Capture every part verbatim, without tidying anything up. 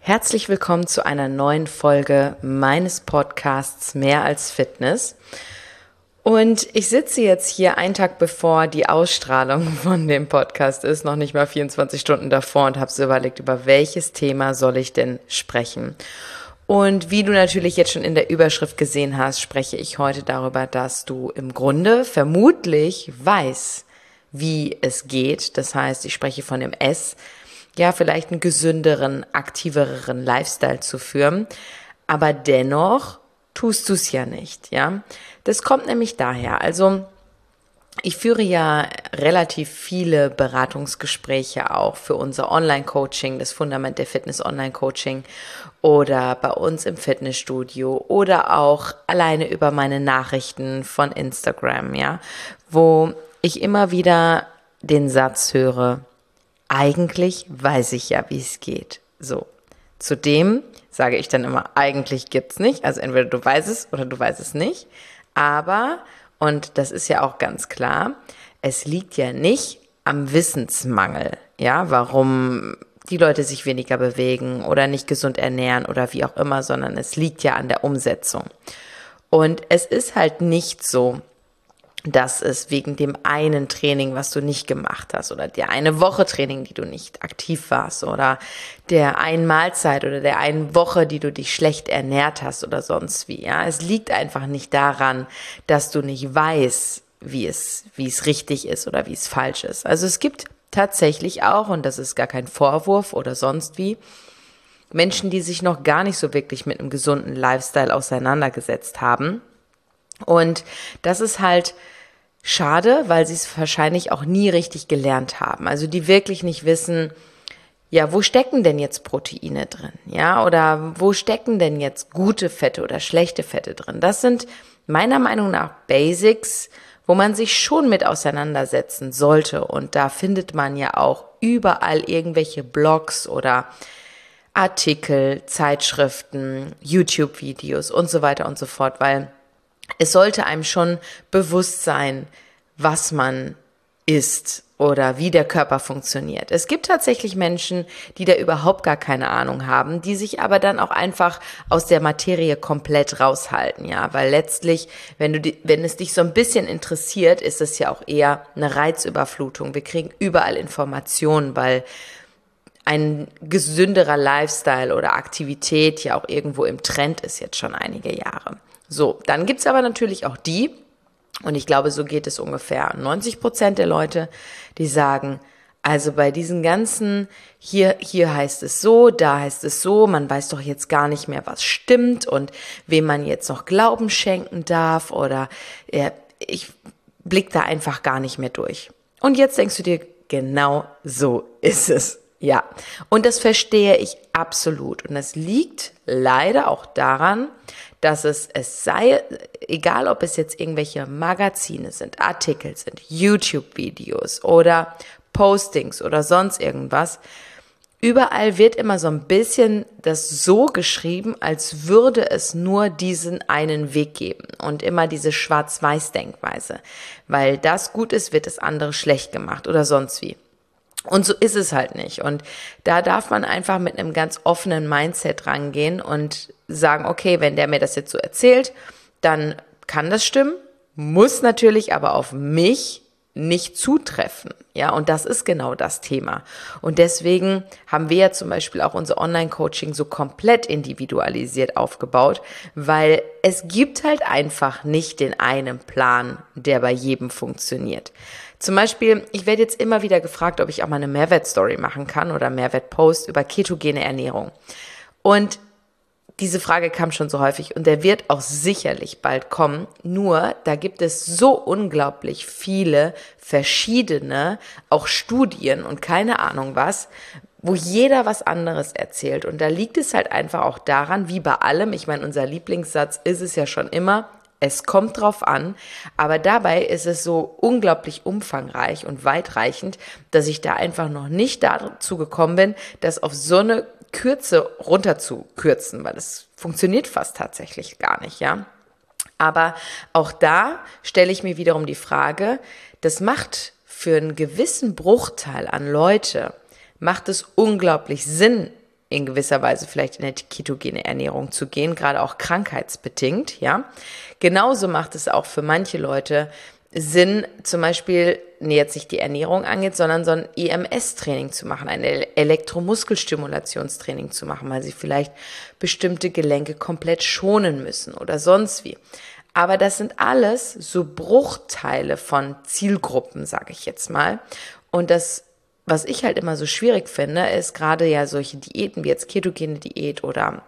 Herzlich willkommen zu einer neuen Folge meines Podcasts Mehr als Fitness. Und ich sitze jetzt hier einen Tag bevor die Ausstrahlung von dem Podcast ist, noch nicht mal vierundzwanzig Stunden davor und habe so überlegt, über welches Thema soll ich denn sprechen. Und wie du natürlich jetzt schon in der Überschrift gesehen hast, spreche ich heute darüber, dass du im Grunde vermutlich weißt, wie es geht. Das heißt, ich spreche von dem S, ja, vielleicht einen gesünderen, aktiveren Lifestyle zu führen, aber dennoch tust du es ja nicht, ja. Das kommt nämlich daher, also ich führe ja relativ viele Beratungsgespräche auch für unser Online-Coaching, das Fundament der Fitness Online-Coaching oder bei uns im Fitnessstudio oder auch alleine über meine Nachrichten von Instagram, ja, wo ich immer wieder den Satz höre: Eigentlich weiß ich ja, wie es geht. So. Zudem sage ich dann immer, eigentlich gibt's nicht. Also entweder du weißt es oder du weißt es nicht. Aber, und das ist ja auch ganz klar, es liegt ja nicht am Wissensmangel, ja, warum die Leute sich weniger bewegen oder nicht gesund ernähren oder wie auch immer, sondern es liegt ja an der Umsetzung. Und es ist halt nicht so, dass es wegen dem einen Training, was du nicht gemacht hast, oder der eine Woche Training, die du nicht aktiv warst, oder der einen Mahlzeit oder der einen Woche, die du dich schlecht ernährt hast oder sonst wie, ja. Es liegt einfach nicht daran, dass du nicht weißt, wie es, wie es richtig ist oder wie es falsch ist. Also es gibt tatsächlich auch, und das ist gar kein Vorwurf oder sonst wie, Menschen, die sich noch gar nicht so wirklich mit einem gesunden Lifestyle auseinandergesetzt haben. Und das ist halt schade, weil sie es wahrscheinlich auch nie richtig gelernt haben. Also die wirklich nicht wissen, ja, wo stecken denn jetzt Proteine drin? Ja, oder wo stecken denn jetzt gute Fette oder schlechte Fette drin? Das sind meiner Meinung nach Basics, wo man sich schon mit auseinandersetzen sollte. Und da findet man ja auch überall irgendwelche Blogs oder Artikel, Zeitschriften, YouTube-Videos und so weiter und so fort, weil es sollte einem schon bewusst sein, was man isst oder wie der Körper funktioniert. Es gibt tatsächlich Menschen, die da überhaupt gar keine Ahnung haben, die sich aber dann auch einfach aus der Materie komplett raushalten, ja, weil letztlich, wenn du die, wenn es dich so ein bisschen interessiert, ist es ja auch eher eine Reizüberflutung. Wir kriegen überall Informationen, weil ein gesünderer Lifestyle oder Aktivität ja auch irgendwo im Trend ist jetzt schon einige Jahre. So, dann gibt's aber natürlich auch die, und ich glaube, so geht es ungefähr neunzig Prozent der Leute, die sagen, also bei diesen ganzen, hier, hier heißt es so, da heißt es so, man weiß doch jetzt gar nicht mehr, was stimmt und wem man jetzt noch Glauben schenken darf oder ja, ich blick da einfach gar nicht mehr durch. Und jetzt denkst du dir, genau so ist es. Ja, und das verstehe ich absolut. Und das liegt leider auch daran, dass es, es sei, egal ob es jetzt irgendwelche Magazine sind, Artikel sind, YouTube-Videos oder Postings oder sonst irgendwas, überall wird immer so ein bisschen das so geschrieben, als würde es nur diesen einen Weg geben und immer diese Schwarz-Weiß-Denkweise. Weil das gut ist, wird das andere schlecht gemacht oder sonst wie. Und so ist es halt nicht. Und da darf man einfach mit einem ganz offenen Mindset rangehen und sagen, okay, wenn der mir das jetzt so erzählt, dann kann das stimmen, muss natürlich aber auf mich nicht zutreffen. Ja, und das ist genau das Thema. Und deswegen haben wir ja zum Beispiel auch unser Online-Coaching so komplett individualisiert aufgebaut, weil es gibt halt einfach nicht den einen Plan, der bei jedem funktioniert. Zum Beispiel, ich werde jetzt immer wieder gefragt, ob ich auch mal eine Mehrwert-Story machen kann oder Mehrwert-Post über ketogene Ernährung. Und diese Frage kam schon so häufig und der wird auch sicherlich bald kommen. Nur, da gibt es so unglaublich viele verschiedene, auch Studien und keine Ahnung was, wo jeder was anderes erzählt. Und da liegt es halt einfach auch daran, wie bei allem, ich meine, unser Lieblingssatz ist es ja schon immer, es kommt drauf an, aber dabei ist es so unglaublich umfangreich und weitreichend, dass ich da einfach noch nicht dazu gekommen bin, das auf so eine Kürze runterzukürzen, weil es funktioniert fast tatsächlich gar nicht, ja. Aber auch da stelle ich mir wiederum die Frage, das macht für einen gewissen Bruchteil an Leute, macht es unglaublich Sinn, in gewisser Weise vielleicht in eine ketogene Ernährung zu gehen, gerade auch krankheitsbedingt, ja. Genauso macht es auch für manche Leute Sinn, zum Beispiel, nee, jetzt nicht die Ernährung angeht, sondern so ein E M S-Training zu machen, ein Elektromuskelstimulationstraining zu machen, weil sie vielleicht bestimmte Gelenke komplett schonen müssen oder sonst wie. Aber das sind alles so Bruchteile von Zielgruppen, sage ich jetzt mal. Und das, was ich halt immer so schwierig finde, ist gerade ja solche Diäten wie jetzt ketogene Diät oder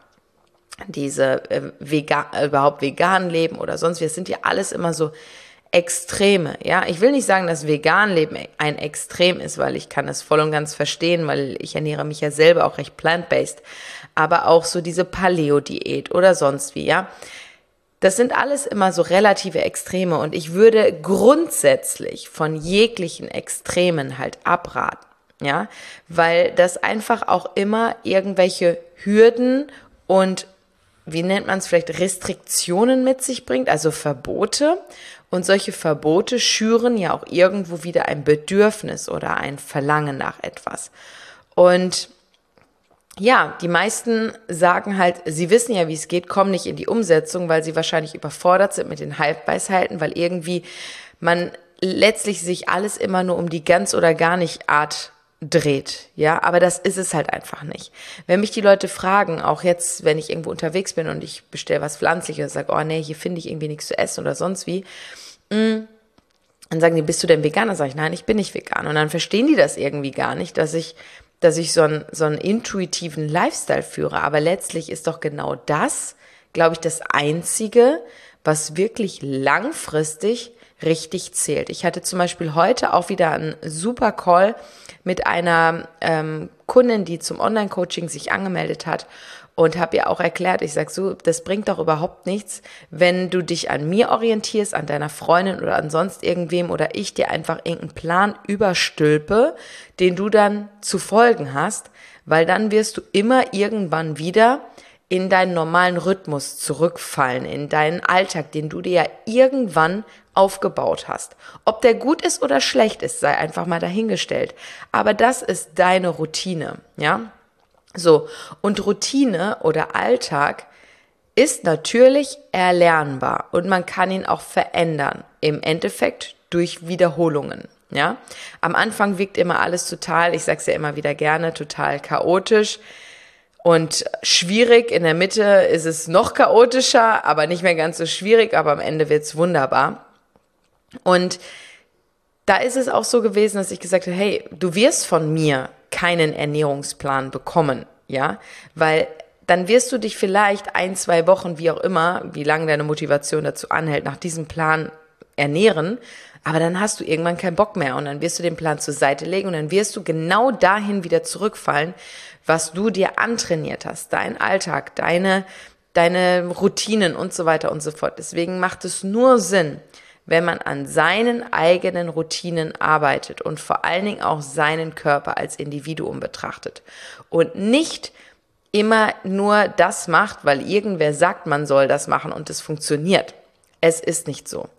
diese äh, vegan, äh, überhaupt vegan leben oder sonst wie, das sind ja alles immer so Extreme, ja. Ich will nicht sagen, dass Vegan-Leben ein Extrem ist, weil ich kann es voll und ganz verstehen, weil ich ernähre mich ja selber auch recht plant-based. Aber auch so diese Paleo-Diät oder sonst wie, ja. Das sind alles immer so relative Extreme und ich würde grundsätzlich von jeglichen Extremen halt abraten, ja. Weil das einfach auch immer irgendwelche Hürden und, wie nennt man es, vielleicht Restriktionen mit sich bringt, also Verbote. Und solche Verbote schüren ja auch irgendwo wieder ein Bedürfnis oder ein Verlangen nach etwas. Und ja, die meisten sagen halt, sie wissen ja, wie es geht, kommen nicht in die Umsetzung, weil sie wahrscheinlich überfordert sind mit den Halbweisheiten, weil irgendwie man letztlich sich alles immer nur um die ganz oder gar nicht Art dreht, ja, aber das ist es halt einfach nicht. Wenn mich die Leute fragen, auch jetzt, wenn ich irgendwo unterwegs bin und ich bestelle was Pflanzliches und sage, oh nee, hier finde ich irgendwie nichts zu essen oder sonst wie, mh, dann sagen die, bist du denn vegan? Dann sage ich, nein, ich bin nicht vegan. Und dann verstehen die das irgendwie gar nicht, dass ich, dass ich so einen, so einen intuitiven Lifestyle führe. Aber letztlich ist doch genau das, glaube ich, das Einzige, was wirklich langfristig richtig zählt. Ich hatte zum Beispiel heute auch wieder einen super Call mit einer ähm, Kundin, die zum Online-Coaching sich angemeldet hat und habe ihr auch erklärt, ich sage so, das bringt doch überhaupt nichts, wenn du dich an mir orientierst, an deiner Freundin oder an sonst irgendwem oder ich dir einfach irgendeinen Plan überstülpe, den du dann zu folgen hast, weil dann wirst du immer irgendwann wieder in deinen normalen Rhythmus zurückfallen, in deinen Alltag, den du dir ja irgendwann aufgebaut hast. Ob der gut ist oder schlecht ist, sei einfach mal dahingestellt. Aber das ist deine Routine, ja? So, und Routine oder Alltag ist natürlich erlernbar und man kann ihn auch verändern, im Endeffekt durch Wiederholungen, ja? Am Anfang wirkt immer alles total, ich sag's ja immer wieder gerne, total chaotisch und schwierig. In der Mitte ist es noch chaotischer, aber nicht mehr ganz so schwierig, aber am Ende wird's wunderbar. Und da ist es auch so gewesen, dass ich gesagt habe, hey, du wirst von mir keinen Ernährungsplan bekommen, ja, weil dann wirst du dich vielleicht ein, zwei Wochen, wie auch immer, wie lange deine Motivation dazu anhält, nach diesem Plan ernähren, aber dann hast du irgendwann keinen Bock mehr und dann wirst du den Plan zur Seite legen und dann wirst du genau dahin wieder zurückfallen, was du dir antrainiert hast, dein Alltag, deine, deine Routinen und so weiter und so fort. Deswegen macht es nur Sinn, wenn man an seinen eigenen Routinen arbeitet und vor allen Dingen auch seinen Körper als Individuum betrachtet und nicht immer nur das macht, weil irgendwer sagt, man soll das machen und es funktioniert. Es ist nicht so.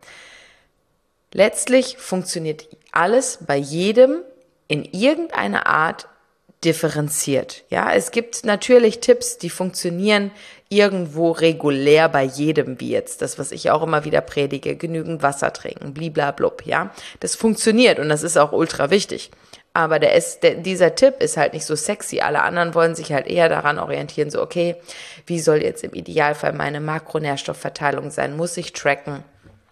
Letztlich funktioniert alles bei jedem in irgendeiner Art differenziert. Ja, es gibt natürlich Tipps, die funktionieren irgendwo regulär bei jedem, wie jetzt das, was ich auch immer wieder predige, genügend Wasser trinken, bliblablub, ja. Das funktioniert und das ist auch ultra wichtig. Aber der ist, der, dieser Tipp ist halt nicht so sexy. Alle anderen wollen sich halt eher daran orientieren, so okay, wie soll jetzt im Idealfall meine Makronährstoffverteilung sein? Muss ich tracken?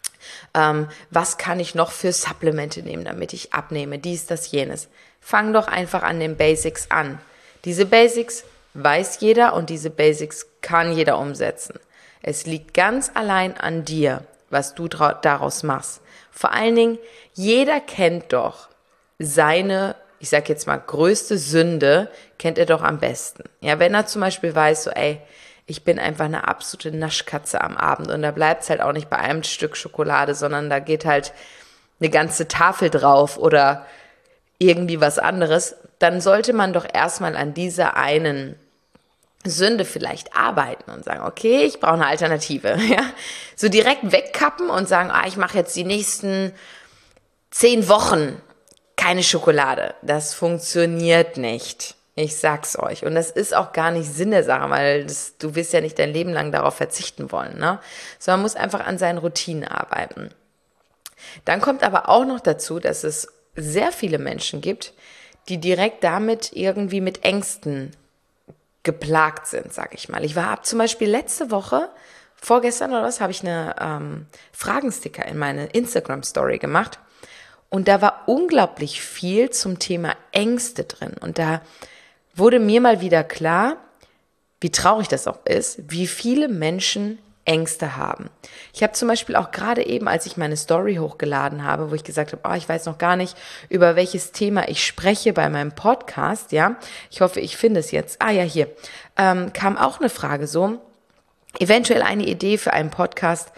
Ähm, was kann ich noch für Supplemente nehmen, damit ich abnehme? Dies, das, jenes. Fang doch einfach an den Basics an. Diese Basics weiß jeder und diese Basics kann jeder umsetzen. Es liegt ganz allein an dir, was du daraus machst. Vor allen Dingen, jeder kennt doch seine, ich sag jetzt mal, größte Sünde, kennt er doch am besten. Ja, wenn er zum Beispiel weiß, so ey, ich bin einfach eine absolute Naschkatze am Abend und da bleibt's halt auch nicht bei einem Stück Schokolade, sondern da geht halt eine ganze Tafel drauf oder irgendwie was anderes, dann sollte man doch erstmal an dieser einen Sünde vielleicht arbeiten und sagen, okay, ich brauche eine Alternative. Ja? So direkt wegkappen und sagen, ah, ich mache jetzt die nächsten zehn Wochen keine Schokolade. Das funktioniert nicht. Ich sag's euch. Und das ist auch gar nicht Sinn der Sache, weil das, du wirst ja nicht dein Leben lang darauf verzichten wollen, ne? Sondern man muss einfach an seinen Routinen arbeiten. Dann kommt aber auch noch dazu, dass es sehr viele Menschen gibt, die direkt damit irgendwie mit Ängsten geplagt sind, sag ich mal. Ich war ab zum Beispiel letzte Woche, vorgestern oder was, habe ich eine ähm, Fragensticker in meine Instagram-Story gemacht. Und da war unglaublich viel zum Thema Ängste drin. Und da wurde mir mal wieder klar, wie traurig das auch ist, wie viele Menschen Ängste haben. Ich habe zum Beispiel auch gerade eben, als ich meine Story hochgeladen habe, wo ich gesagt habe, oh, ich weiß noch gar nicht, über welches Thema ich spreche bei meinem Podcast, ja, ich hoffe, ich finde es jetzt. Ah ja, hier, ähm, kam auch eine Frage so, eventuell eine Idee für einen Podcast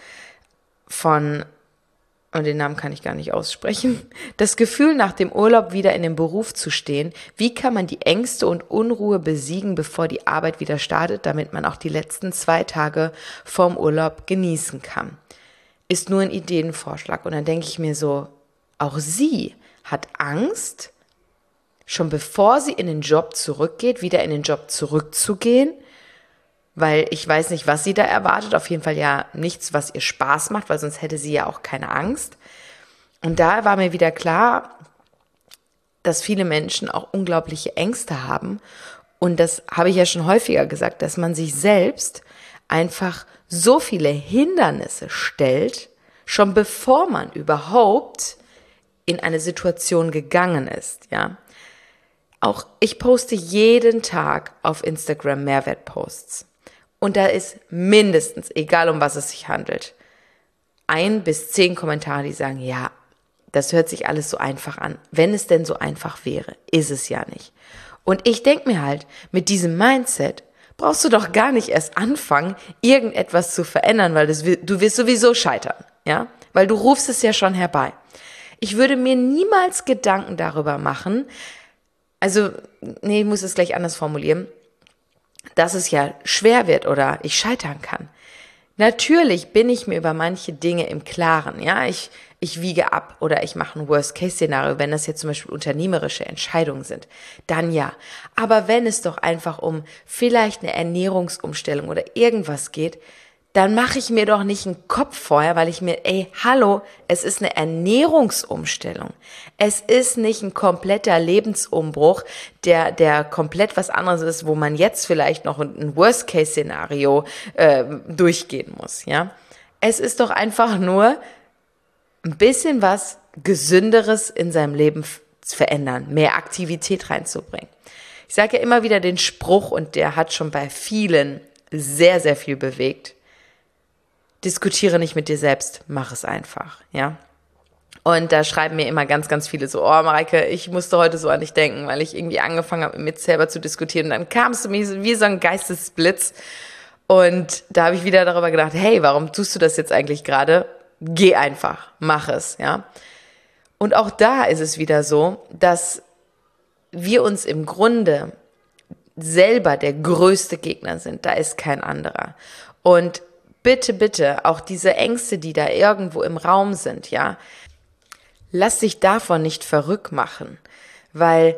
von, und den Namen kann ich gar nicht aussprechen, das Gefühl, nach dem Urlaub wieder in dem Beruf zu stehen. Wie kann man die Ängste und Unruhe besiegen, bevor die Arbeit wieder startet, damit man auch die letzten zwei Tage vorm Urlaub genießen kann? Ist nur ein Ideenvorschlag. Und dann denke ich mir so, auch sie hat Angst, schon bevor sie in den Job zurückgeht, wieder in den Job zurückzugehen, weil ich weiß nicht, was sie da erwartet. Auf jeden Fall ja nichts, was ihr Spaß macht, weil sonst hätte sie ja auch keine Angst. Und da war mir wieder klar, dass viele Menschen auch unglaubliche Ängste haben. Und das habe ich ja schon häufiger gesagt, dass man sich selbst einfach so viele Hindernisse stellt, schon bevor man überhaupt in eine Situation gegangen ist, ja. Auch ich poste jeden Tag auf Instagram Mehrwertposts. Und da ist mindestens, egal um was es sich handelt, ein bis zehn Kommentare, die sagen, ja, das hört sich alles so einfach an. Wenn es denn so einfach wäre, ist es ja nicht. Und ich denke mir halt, mit diesem Mindset brauchst du doch gar nicht erst anfangen, irgendetwas zu verändern, weil das, du wirst sowieso scheitern, ja, weil du rufst es ja schon herbei. Ich würde mir niemals Gedanken darüber machen, also, nee, ich muss es gleich anders formulieren, dass es ja schwer wird oder ich scheitern kann. Natürlich bin ich mir über manche Dinge im Klaren, ja, ich, ich wiege ab oder ich mache ein Worst-Case-Szenario, wenn das jetzt zum Beispiel unternehmerische Entscheidungen sind, dann ja. Aber wenn es doch einfach um vielleicht eine Ernährungsumstellung oder irgendwas geht, dann mache ich mir doch nicht einen Kopf vorher, weil ich mir, ey, hallo, es ist eine Ernährungsumstellung. Es ist nicht ein kompletter Lebensumbruch, der der komplett was anderes ist, wo man jetzt vielleicht noch ein Worst-Case-Szenario äh, durchgehen muss, ja. Es ist doch einfach nur ein bisschen was Gesünderes in seinem Leben zu verändern, mehr Aktivität reinzubringen. Ich sage ja immer wieder den Spruch, und der hat schon bei vielen sehr, sehr viel bewegt: Diskutiere nicht mit dir selbst, mach es einfach, ja. Und da schreiben mir immer ganz, ganz viele so, oh Mareike, ich musste heute so an dich denken, weil ich irgendwie angefangen habe, mit mir selber zu diskutieren. Und dann kamst du mir wie so ein Geistesblitz. Und da habe ich wieder darüber gedacht, hey, warum tust du das jetzt eigentlich gerade? Geh einfach, mach es, ja. Und auch da ist es wieder so, dass wir uns im Grunde selber der größte Gegner sind. Da ist kein anderer. Und bitte, bitte, auch diese Ängste, die da irgendwo im Raum sind, ja, lass dich davon nicht verrückt machen, weil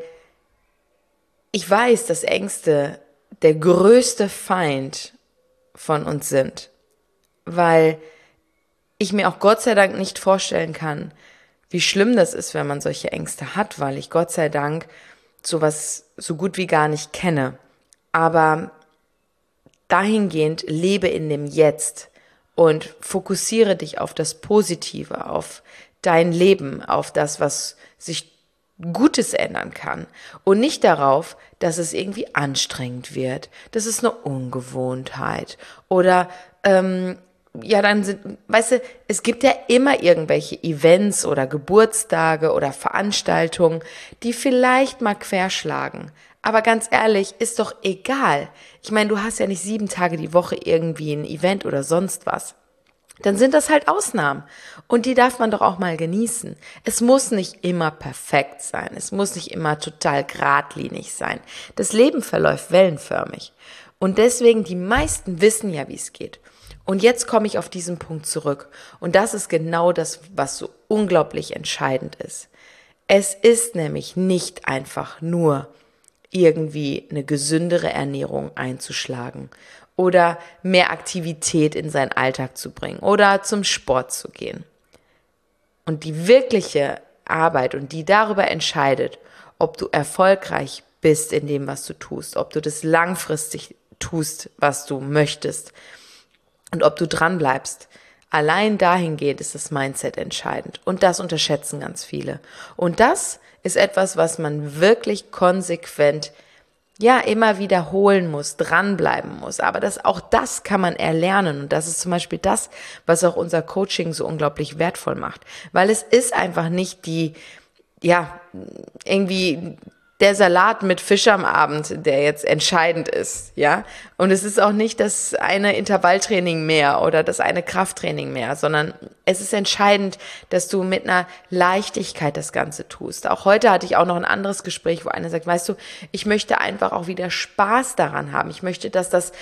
ich weiß, dass Ängste der größte Feind von uns sind, weil ich mir auch Gott sei Dank nicht vorstellen kann, wie schlimm das ist, wenn man solche Ängste hat, weil ich Gott sei Dank sowas so gut wie gar nicht kenne. Aber dahingehend lebe in dem Jetzt und fokussiere dich auf das Positive, auf dein Leben, auf das, was sich Gutes ändern kann und nicht darauf, dass es irgendwie anstrengend wird, dass es eine Ungewohnheit oder ähm, ja, dann sind, weißt du, es gibt ja immer irgendwelche Events oder Geburtstage oder Veranstaltungen, die vielleicht mal querschlagen. Aber ganz ehrlich, ist doch egal. Ich meine, du hast ja nicht sieben Tage die Woche irgendwie ein Event oder sonst was. Dann sind das halt Ausnahmen. Und die darf man doch auch mal genießen. Es muss nicht immer perfekt sein. Es muss nicht immer total geradlinig sein. Das Leben verläuft wellenförmig. Und deswegen, die meisten wissen ja, wie es geht. Und jetzt komme ich auf diesen Punkt zurück. Und das ist genau das, was so unglaublich entscheidend ist. Es ist nämlich nicht einfach nur irgendwie eine gesündere Ernährung einzuschlagen oder mehr Aktivität in seinen Alltag zu bringen oder zum Sport zu gehen. Und die wirkliche Arbeit und die darüber entscheidet, ob du erfolgreich bist in dem, was du tust, ob du das langfristig tust, was du möchtest und ob du dran bleibst. Allein dahingehend ist das Mindset entscheidend und das unterschätzen ganz viele. Und das ist etwas, was man wirklich konsequent, ja, immer wiederholen muss, dranbleiben muss. Aber das, auch das kann man erlernen und das ist zum Beispiel das, was auch unser Coaching so unglaublich wertvoll macht. Weil es ist einfach nicht die, ja, irgendwie der Salat mit Fisch am Abend, der jetzt entscheidend ist, ja. Und es ist auch nicht das eine Intervalltraining mehr oder das eine Krafttraining mehr, sondern es ist entscheidend, dass du mit einer Leichtigkeit das Ganze tust. Auch heute hatte ich auch noch ein anderes Gespräch, wo einer sagt, weißt du, ich möchte einfach auch wieder Spaß daran haben. Ich möchte, dass das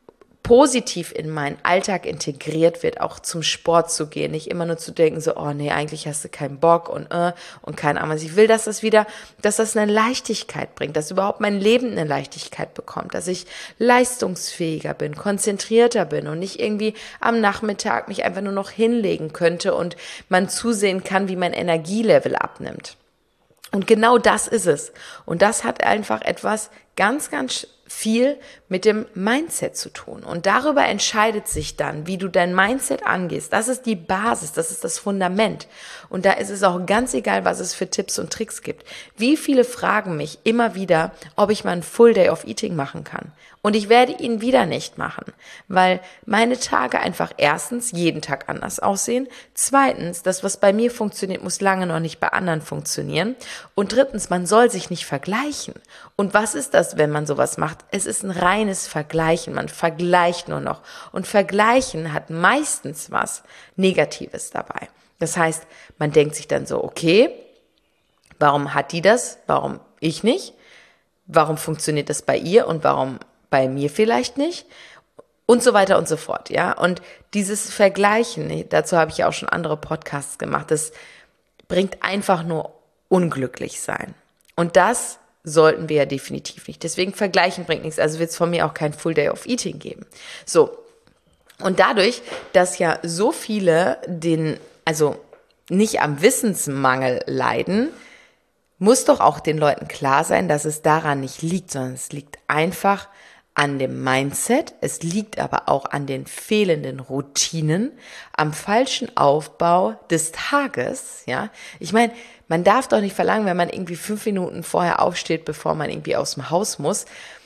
positiv in meinen Alltag integriert wird, auch zum Sport zu gehen, nicht immer nur zu denken, so, oh nee, eigentlich hast du keinen Bock und äh, und keine Ahnung. Ich will, dass das wieder, dass das eine Leichtigkeit bringt, dass überhaupt mein Leben eine Leichtigkeit bekommt, dass ich leistungsfähiger bin, konzentrierter bin und nicht irgendwie am Nachmittag mich einfach nur noch hinlegen könnte und man zusehen kann, wie mein Energielevel abnimmt. Und genau das ist es. Und das hat einfach etwas ganz, ganz viel mit dem Mindset zu tun. Und darüber entscheidet sich dann, wie du dein Mindset angehst. Das ist die Basis, das ist das Fundament. Und da ist es auch ganz egal, was es für Tipps und Tricks gibt. Wie viele fragen mich immer wieder, ob ich mal einen Full Day of Eating machen kann. Und ich werde ihn wieder nicht machen, weil meine Tage einfach erstens jeden Tag anders aussehen. Zweitens, das, was bei mir funktioniert, muss lange noch nicht bei anderen funktionieren. Und drittens, man soll sich nicht vergleichen. Und was ist das, wenn man sowas macht? Es ist ein reines Vergleichen. Man vergleicht nur noch. Und Vergleichen hat meistens was Negatives dabei. Das heißt, man denkt sich dann so, okay, warum hat die das? Warum ich nicht? Warum funktioniert das bei ihr und warum bei mir vielleicht nicht? Und so weiter und so fort, ja. Und dieses Vergleichen, dazu habe ich ja auch schon andere Podcasts gemacht, das bringt einfach nur unglücklich sein. Und das sollten wir ja definitiv nicht. Deswegen vergleichen bringt nichts. Also wird es von mir auch kein Full Day of Eating geben. So. Und dadurch, dass ja so viele den, also nicht am Wissensmangel leiden, muss doch auch den Leuten klar sein, dass es daran nicht liegt, sondern es liegt einfach an dem Mindset, es liegt aber auch an den fehlenden Routinen, am falschen Aufbau des Tages, ja. Ich meine, man darf doch nicht verlangen, wenn man irgendwie fünf Minuten vorher aufsteht, bevor man irgendwie aus dem Haus muss,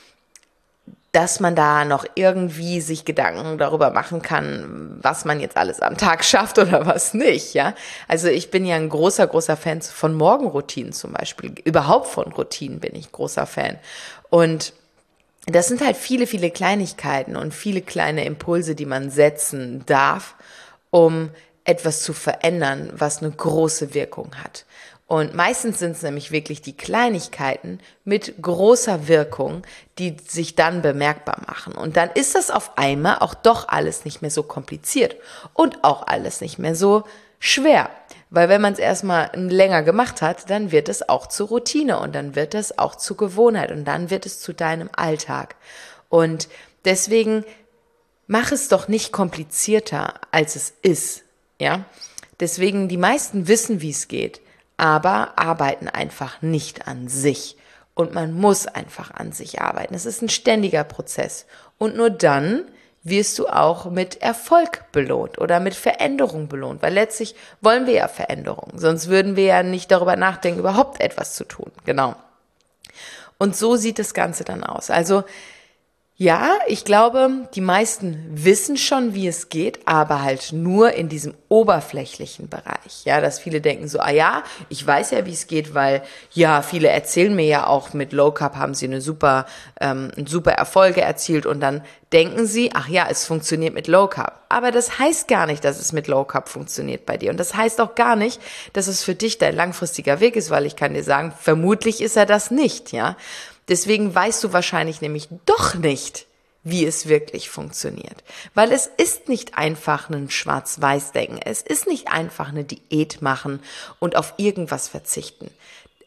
dass man da noch irgendwie sich Gedanken darüber machen kann, was man jetzt alles am Tag schafft oder was nicht, ja. Also ich bin ja ein großer, großer Fan von Morgenroutinen zum Beispiel. Überhaupt von Routinen bin ich großer Fan. Und das sind halt viele, viele Kleinigkeiten und viele kleine Impulse, die man setzen darf, um etwas zu verändern, was eine große Wirkung hat. Und meistens sind es nämlich wirklich die Kleinigkeiten mit großer Wirkung, die sich dann bemerkbar machen. Und dann ist das auf einmal auch doch alles nicht mehr so kompliziert und auch alles nicht mehr so schwer. Weil wenn man es erstmal länger gemacht hat, dann wird es auch zur Routine und dann wird es auch zur Gewohnheit und dann wird es zu deinem Alltag. Und deswegen mach es doch nicht komplizierter, als es ist, ja. Deswegen, die meisten wissen, wie es geht, aber arbeiten einfach nicht an sich. Und man muss einfach an sich arbeiten. Es ist ein ständiger Prozess. Und nur dann wirst du auch mit Erfolg belohnt oder mit Veränderung belohnt, weil letztlich wollen wir ja Veränderung, sonst würden wir ja nicht darüber nachdenken, überhaupt etwas zu tun, genau. Und so sieht das Ganze dann aus. Also ja, ich glaube, die meisten wissen schon, wie es geht, aber halt nur in diesem oberflächlichen Bereich. Ja, dass viele denken so, ah ja, ich weiß ja, wie es geht, weil ja, viele erzählen mir ja auch, mit Low Carb haben sie eine super, ähm, super Erfolge erzielt und dann denken sie, ach ja, es funktioniert mit Low Carb. Aber das heißt gar nicht, dass es mit Low Carb funktioniert bei dir. Und das heißt auch gar nicht, dass es für dich dein langfristiger Weg ist, weil ich kann dir sagen, vermutlich ist er das nicht, ja. Deswegen weißt du wahrscheinlich nämlich doch nicht, wie es wirklich funktioniert. Weil es ist nicht einfach ein Schwarz-Weiß-Denken. Es ist nicht einfach eine Diät machen und auf irgendwas verzichten.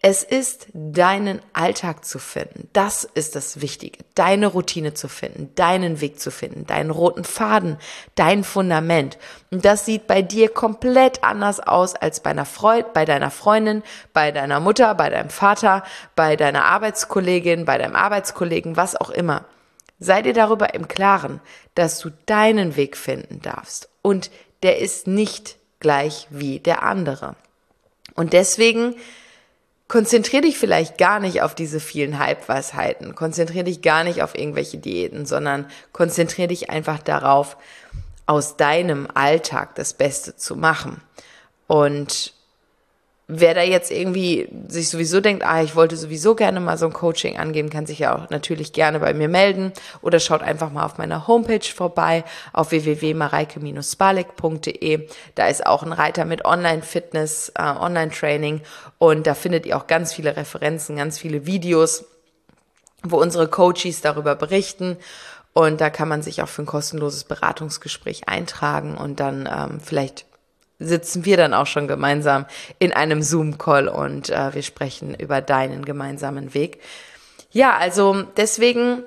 Es ist, deinen Alltag zu finden. Das ist das Wichtige. Deine Routine zu finden, deinen Weg zu finden, deinen roten Faden, dein Fundament. Und das sieht bei dir komplett anders aus als bei einer Freund, bei deiner Freundin, bei deiner Mutter, bei deinem Vater, bei deiner Arbeitskollegin, bei deinem Arbeitskollegen, was auch immer. Sei dir darüber im Klaren, dass du deinen Weg finden darfst. Und der ist nicht gleich wie der andere. Und deswegen konzentrier dich vielleicht gar nicht auf diese vielen Halbweisheiten, konzentrier dich gar nicht auf irgendwelche Diäten, sondern konzentrier dich einfach darauf, aus deinem Alltag das Beste zu machen. Und wer da jetzt irgendwie sich sowieso denkt, ah, ich wollte sowieso gerne mal so ein Coaching angeben, kann sich ja auch natürlich gerne bei mir melden oder schaut einfach mal auf meiner Homepage vorbei auf w w w punkt mareike Bindestrich spalek punkt d e. Da ist auch ein Reiter mit Online-Fitness, äh, Online-Training und da findet ihr auch ganz viele Referenzen, ganz viele Videos, wo unsere Coaches darüber berichten. Und da kann man sich auch für ein kostenloses Beratungsgespräch eintragen und dann ähm, vielleicht sitzen wir dann auch schon gemeinsam in einem Zoom-Call und äh, wir sprechen über deinen gemeinsamen Weg. Ja, also deswegen,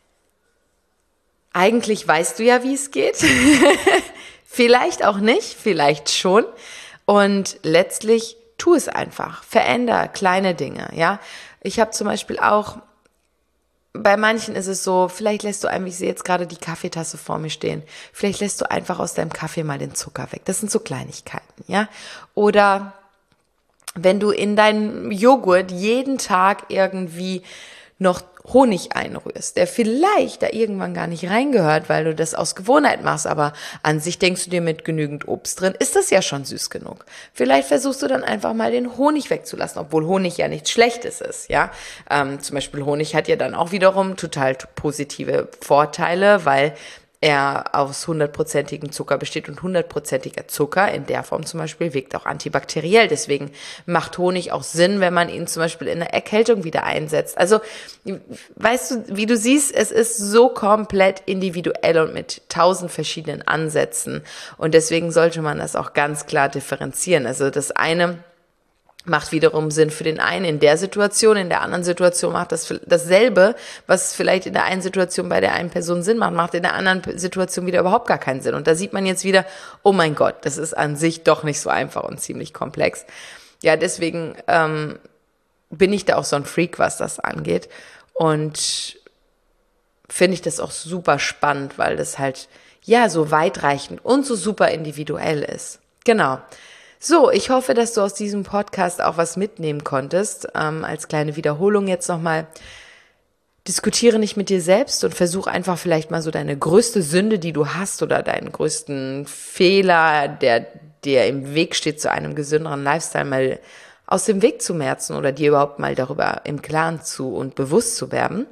eigentlich weißt du ja, wie es geht. Vielleicht auch nicht, vielleicht schon. Und letztlich tu es einfach. Veränder kleine Dinge, ja. Ich habe zum Beispiel auch, bei manchen ist es so, vielleicht lässt du einfach, ich sehe jetzt gerade die Kaffeetasse vor mir stehen, vielleicht lässt du einfach aus deinem Kaffee mal den Zucker weg. Das sind so Kleinigkeiten, ja. Oder wenn du in deinen Joghurt jeden Tag irgendwie noch Honig einrührst, der vielleicht da irgendwann gar nicht reingehört, weil du das aus Gewohnheit machst, aber an sich denkst du dir mit genügend Obst drin, ist das ja schon süß genug. Vielleicht versuchst du dann einfach mal den Honig wegzulassen, obwohl Honig ja nichts Schlechtes ist, ja. Ähm, zum Beispiel Honig hat ja dann auch wiederum total positive Vorteile, weil er aus hundertprozentigem Zucker besteht und hundertprozentiger Zucker in der Form zum Beispiel wirkt auch antibakteriell. Deswegen macht Honig auch Sinn, wenn man ihn zum Beispiel in der Erkältung wieder einsetzt. Also, weißt du, wie du siehst, es ist so komplett individuell und mit tausend verschiedenen Ansätzen. Und deswegen sollte man das auch ganz klar differenzieren. Also das eine macht wiederum Sinn für den einen in der Situation, in der anderen Situation macht das dasselbe, was vielleicht in der einen Situation bei der einen Person Sinn macht, macht in der anderen Situation wieder überhaupt gar keinen Sinn. Und da sieht man jetzt wieder, oh mein Gott, das ist an sich doch nicht so einfach und ziemlich komplex. Ja, deswegen ähm, bin ich da auch so ein Freak, was das angeht. Und finde ich das auch super spannend, weil das halt, ja, so weitreichend und so super individuell ist. Genau. So, ich hoffe, dass du aus diesem Podcast auch was mitnehmen konntest. Ähm, als kleine Wiederholung jetzt nochmal, diskutiere nicht mit dir selbst und versuch einfach vielleicht mal so deine größte Sünde, die du hast oder deinen größten Fehler, der dir im Weg steht zu einem gesünderen Lifestyle, mal aus dem Weg zu merzen oder dir überhaupt mal darüber im Klaren zu und bewusst zu werden.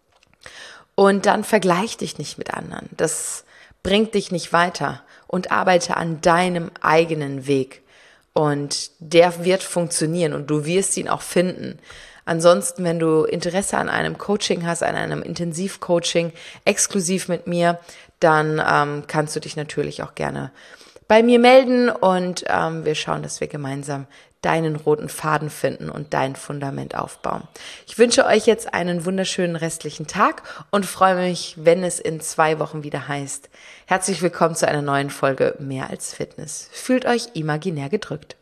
Und dann vergleich dich nicht mit anderen. Das bringt dich nicht weiter und arbeite an deinem eigenen Weg. Und der wird funktionieren und du wirst ihn auch finden. Ansonsten, wenn du Interesse an einem Coaching hast, an einem Intensivcoaching, exklusiv mit mir, dann ähm, kannst du dich natürlich auch gerne bei mir melden und ähm, wir schauen, dass wir gemeinsam deinen roten Faden finden und dein Fundament aufbauen. Ich wünsche euch jetzt einen wunderschönen restlichen Tag und freue mich, wenn es in zwei Wochen wieder heißt, herzlich willkommen zu einer neuen Folge Mehr als Fitness. Fühlt euch imaginär gedrückt.